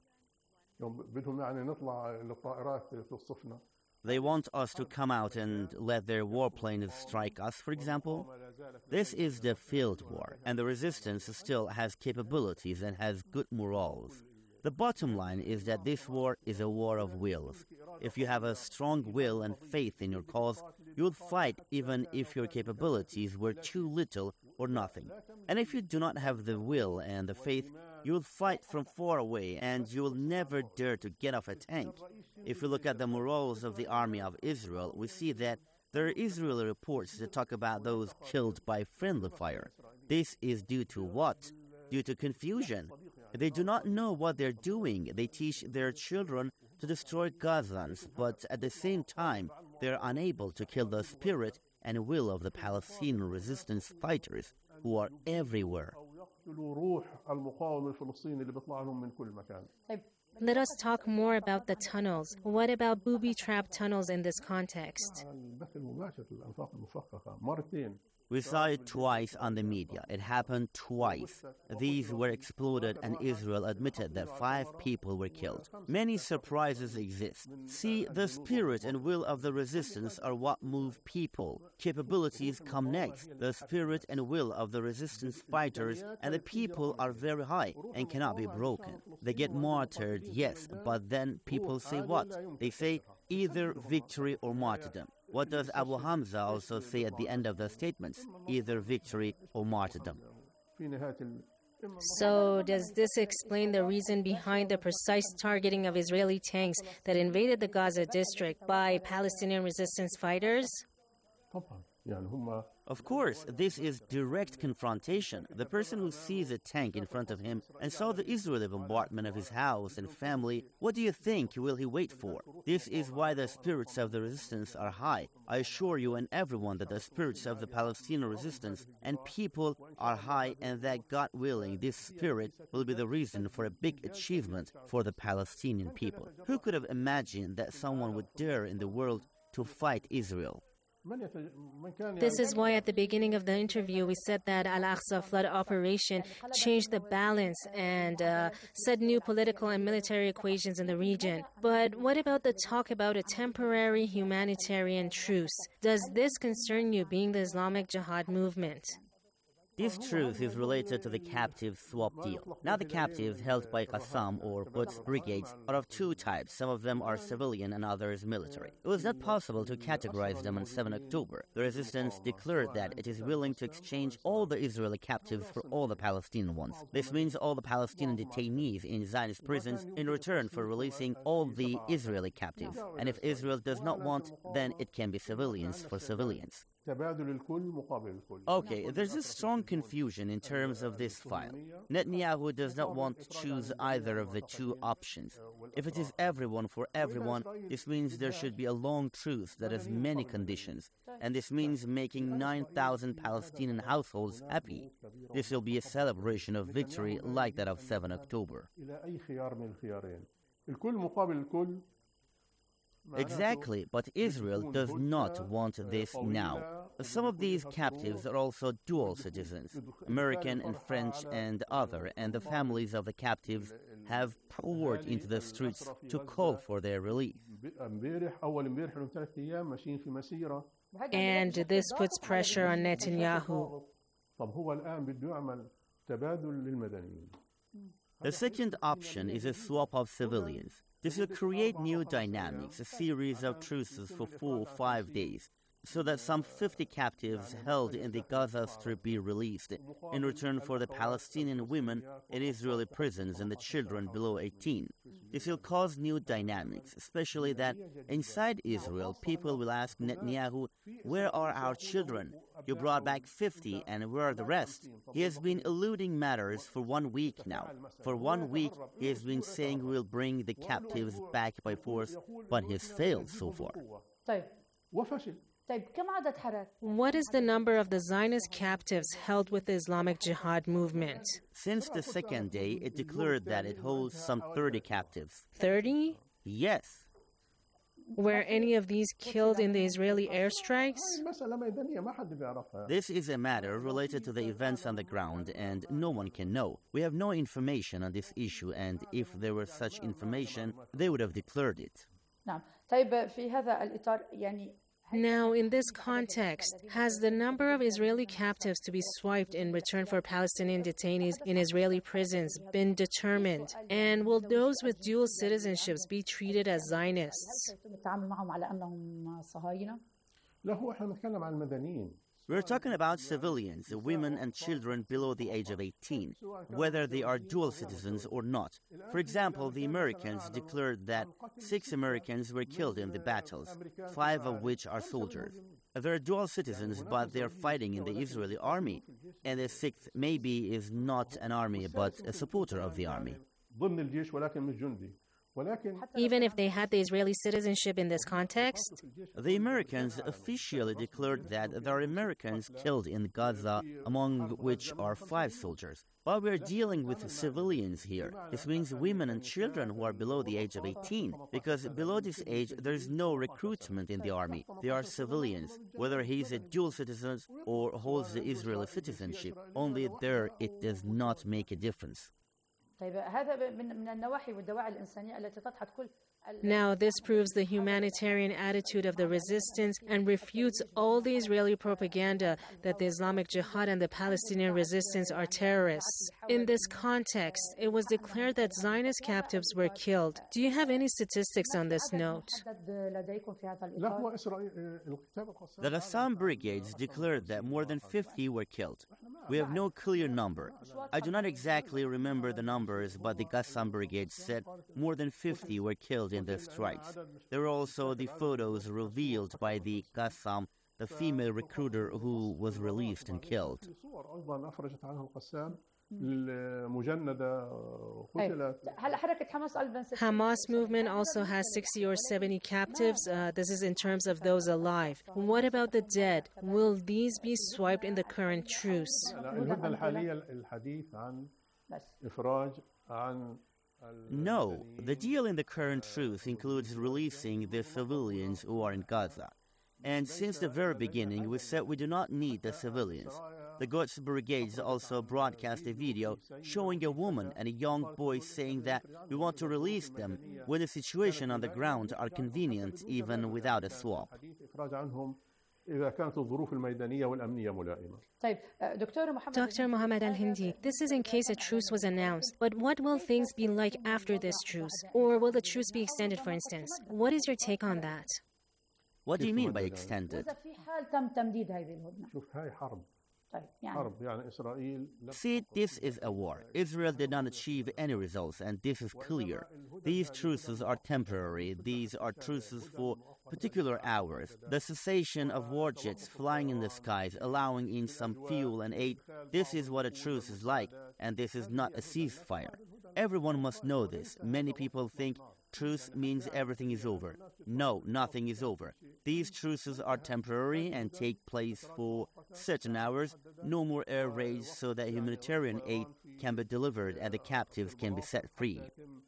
They want us to come out and let their warplanes strike us, for example. This is the field war, and the resistance still has capabilities and has good morals. The bottom line is that this war is a war of wills. If you have a strong will and faith in your cause, you will fight even if your capabilities were too little or nothing. And if you do not have the will and the faith, you will fight from far away, and you will never dare to get off a tank. If we look at the morals of the army of Israel, we see that there are Israeli reports that talk about those killed by friendly fire. This is due to what? Due to confusion. They do not know what they're doing. They teach their children to destroy Gazans, but at the same time, they're unable to kill the spirit and will of the Palestinian resistance fighters, who are everywhere. Let us talk more about the tunnels. What about booby-trapped tunnels in this context? We saw it twice on the media. It happened twice. These were exploded, and Israel admitted that 5 people were killed. Many surprises exist. See, the spirit and will of the resistance are what move people. Capabilities come next. The spirit and will of the resistance fighters and the people are very high and cannot be broken. They get martyred, yes, but then people say what? They say either victory or martyrdom. What does Abu Hamza also say at the end of the statements? Either victory or martyrdom. So, does this explain the reason behind the precise targeting of Israeli tanks that invaded the Gaza district by Palestinian resistance fighters? Of course, this is direct confrontation. The person who sees a tank in front of him and saw the Israeli bombardment of his house and family, what do you think will he wait for? This is why the spirits of the resistance are high. I assure you and everyone that the spirits of the Palestinian resistance and people are high, and that, God willing, this spirit will be the reason for a big achievement for the Palestinian people. Who could have imagined that someone would dare in the world to fight Israel? This is why at the beginning of the interview we said that Al-Aqsa flood operation changed the balance and set new political and military equations in the region. But what about the talk about a temporary humanitarian truce? Does this concern you, being the Islamic Jihad movement? This truce is related to the captive swap deal. Now the captives held by Qassam or Quds brigades are of 2 types. Some of them are civilian and others military. It was not possible to categorize them on 7 October. The resistance declared that it is willing to exchange all the Israeli captives for all the Palestinian ones. This means all the Palestinian detainees in Zionist prisons in return for releasing all the Israeli captives. And if Israel does not want, then it can be civilians for civilians. Okay, there's a strong confusion in terms of this file. Netanyahu does not want to choose either of the 2 options. If it is everyone for everyone, this means there should be a long truce that has many conditions, and this means making 9,000 Palestinian households happy. This will be a celebration of victory like that of 7 October. Exactly, but Israel does not want this now. Some of these captives are also dual citizens, American and French and other, and the families of the captives have poured into the streets to call for their release. And this puts pressure on Netanyahu. The second option is a swap of civilians. This will create new dynamics, a series of truces for 4 or 5 days, so that some 50 captives held in the Gaza Strip be released, in return for the Palestinian women in Israeli prisons and the children below 18. This will cause new dynamics, especially that inside Israel, people will ask Netanyahu, where are our children? You brought back 50, and where are the rest? He has been eluding matters for 1 week now. For 1 week, he has been saying we will bring the captives back by force, but he has failed so far. What is the number of the Zionist captives held with the Islamic Jihad movement? Since the second day, it declared that it holds some 30 captives. 30? Yes. Were any of these killed in the Israeli airstrikes? This is a matter related to the events on the ground, and no one can know. We have no information on this issue, and if there were such information, they would have declared it. Now, in this context, has the number of Israeli captives to be swiped in return for Palestinian detainees in Israeli prisons been determined? And will those with dual citizenships be treated as Zionists? We're talking about civilians, women and children below the age of 18, whether they are dual citizens or not. For example, the Americans declared that 6 Americans were killed in the battles, 5 of which are soldiers. They're dual citizens, but they're fighting in the Israeli army, and the 6th maybe is not an army, but a supporter of the army. Even if they had the Israeli citizenship in this context? The Americans officially declared that there are Americans killed in Gaza, among which are 5 soldiers. But we're dealing with civilians here. This means women and children who are below the age of 18, because below this age there is no recruitment in the army. They are civilians, whether he's a dual citizen or holds the Israeli citizenship. Only there it does not make a difference. Now, this proves the humanitarian attitude of the resistance and refutes all the Israeli propaganda that the Islamic Jihad and the Palestinian resistance are terrorists. In this context, it was declared that Zionist captives were killed. Do you have any statistics on this note? The Qassam brigades declared that more than 50 were killed. We have no clear number. I do not exactly remember the numbers, but the Qassam brigade said more than 50 were killed in the strikes. There were also the photos revealed by the Qassam, the female recruiter who was released and killed. Hamas movement also has 60 or 70 captives. This is in terms of those alive. What about the dead? Will these be swiped in the current truce? No, the deal in the current truce includes releasing the civilians who are in Gaza. And since the very beginning, we said we do not need the civilians. The Quds brigades also broadcast a video showing a woman and a young boy saying that we want to release them when the situation on the ground are convenient, even without a swap. Dr. Mohammed Al-Hindi, this is in case a truce was announced. But what will things be like after this truce? Or will the truce be extended, for instance? What is your take on that? What do you mean by extended? See, this is a war. Israel did not achieve any results, and this is clear. These truces are temporary. These are truces for particular hours. The cessation of war jets flying in the skies, allowing in some fuel and aid, this is what a truce is like, and this is not a ceasefire. Everyone must know this. Many people think truce means everything is over. No, nothing is over. These truces are temporary and take place for certain hours. No more air raids so that humanitarian aid can be delivered and the captives can be set free.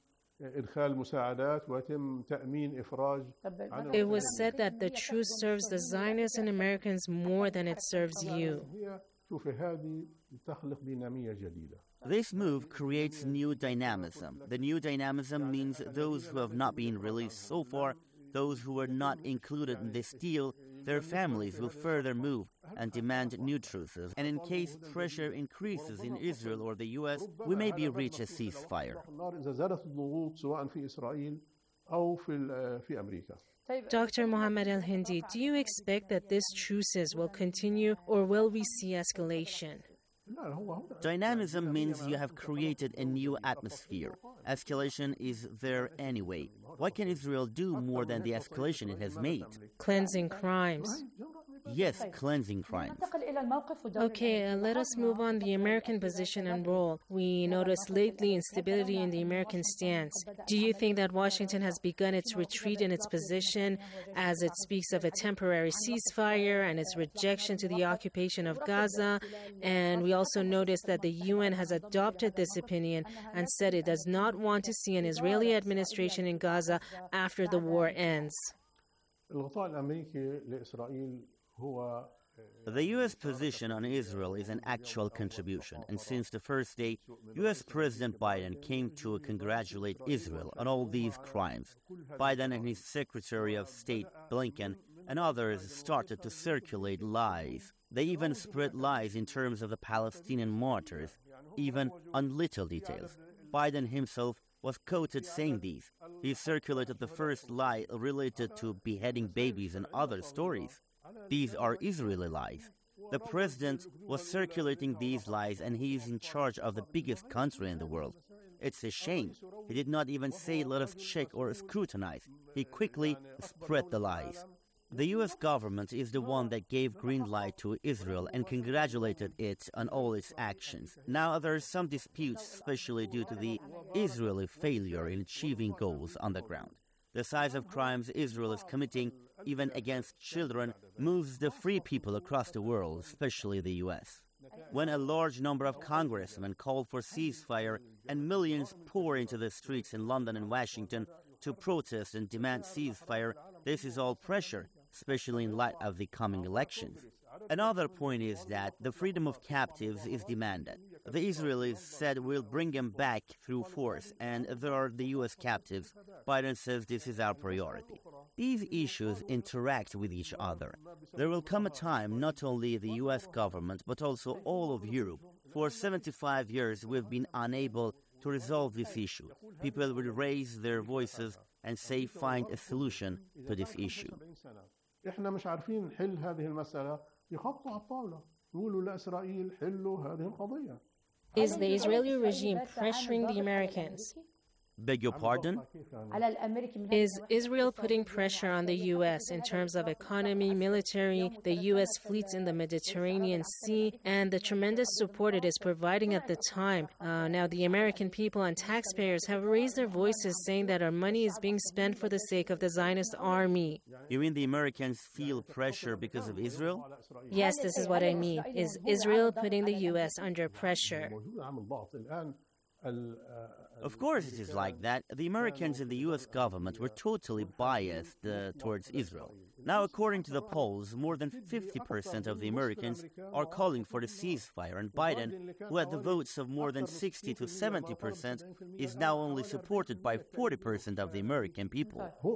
It was said that the truce serves the Zionists and Americans more than it serves you. This move creates new dynamism. The new dynamism means those who have not been released so far, those who were not included in this deal, their families will further move and demand new truces. And in case pressure increases in Israel or the U.S., we may reach a ceasefire. Dr. Mohammed Al-Hindi, do you expect that these truces will continue or will we see escalation? Dynamism means you have created a new atmosphere. Escalation is there anyway. What can Israel do more than the escalation it has made? Cleansing crimes. Yes, cleansing crimes. Okay, let us move on the American position and role. We noticed lately instability in the American stance. Do you think that Washington has begun its retreat in its position as it speaks of a temporary ceasefire and its rejection to the occupation of Gaza? And we also noticed that the UN has adopted this opinion and said it does not want to see an Israeli administration in Gaza after the war ends. The U.S. position on Israel is an actual contribution, and since the first day, U.S. President Biden came to congratulate Israel on all these crimes. Biden and his Secretary of State, Blinken, and others started to circulate lies. They even spread lies in terms of the Palestinian martyrs, even on little details. Biden himself was quoted saying these. He circulated the first lie related to beheading babies and other stories. These are Israeli lies. The president was circulating these lies, and he is in charge of the biggest country in the world. It's a shame. He did not even say, let us check or scrutinize. He quickly spread the lies. The U.S. government is the one that gave green light to Israel and congratulated it on all its actions. Now there are some disputes, especially due to the Israeli failure in achieving goals on the ground. The size of crimes Israel is committing, even against children, moves the free people across the world, especially the U.S. When a large number of congressmen call for ceasefire and millions pour into the streets in London and Washington to protest and demand ceasefire, this is all pressure, especially in light of the coming elections. Another point is that the freedom of captives is demanded. The Israelis said we'll bring them back through force, and there are the U.S. captives. Biden says this is our priority. These issues interact with each other. There will come a time not only the U.S. government, but also all of Europe. For 75 years, we've been unable to resolve this issue. People will raise their voices and say find a solution to this issue. احنا مش عارفين نحل هذه المسألة يخبطوا على الطاولة يقولوا لإسرائيل حلوا هذه القضية. Is the Israeli regime pressuring the Americans? Beg your pardon? Is Israel putting pressure on the U.S. in terms of economy, military, the U.S. fleets in the Mediterranean Sea, and the tremendous support it is providing at the time? Now, the American people and taxpayers have raised their voices saying that our money is being spent for the sake of the Zionist army. You mean the Americans feel pressure because of Israel? Yes, this is what I mean. Is Israel putting the U.S. under pressure? Of course it is like that. The Americans in the U.S. government were totally biased towards Israel. Now, according to the polls, more than 50% of the Americans are calling for the ceasefire, and Biden, who had the votes of more than 60 to 70%, is now only supported by 40% of the American people.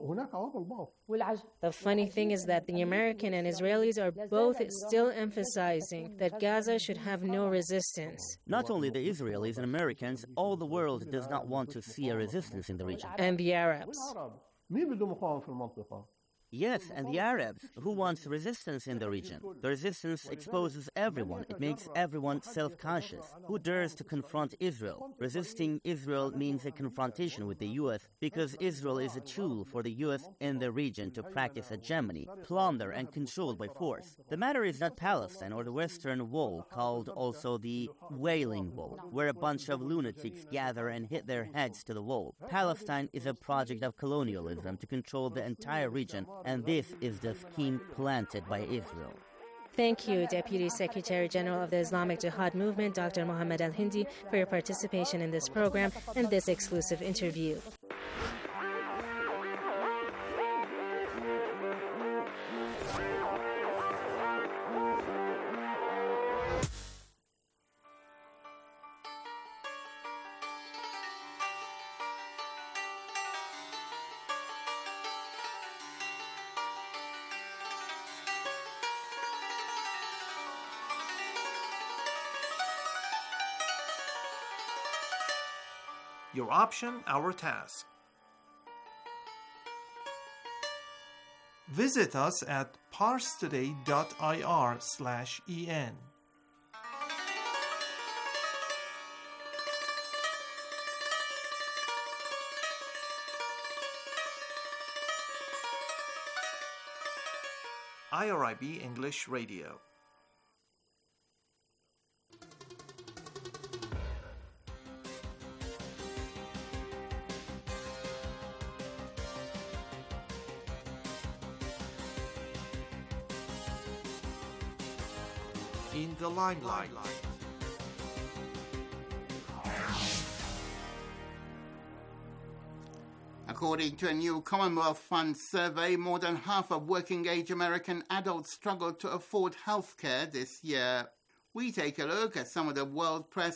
The funny thing is that the American and Israelis are both still emphasizing that Gaza should have no resistance. Not only the Israelis and Americans, all the world does not want to see a resistance in the region. And the Arabs. Yes, and the Arabs, who wants resistance in the region. The resistance exposes everyone. It makes everyone self-conscious. Who dares to confront Israel? Resisting Israel means a confrontation with the U.S. because Israel is a tool for the U.S. in the region to practice hegemony, plunder, and control by force. The matter is not Palestine or the Western Wall, called also the Wailing Wall, where a bunch of lunatics gather and hit their heads to the wall. Palestine is a project of colonialism to control the entire region, and this is the scheme planted by Israel. Thank you, Deputy Secretary General of the Islamic Jihad Movement, Dr. Mohammed Al-Hindi, for your participation in this program and this exclusive interview. Your option, our task. Visit us at parstoday.ir/en. IRIB English Radio. In the limelight. According to a new Commonwealth Fund survey, more than half of working-age American adults struggle to afford health care this year. We take a look at some of the world press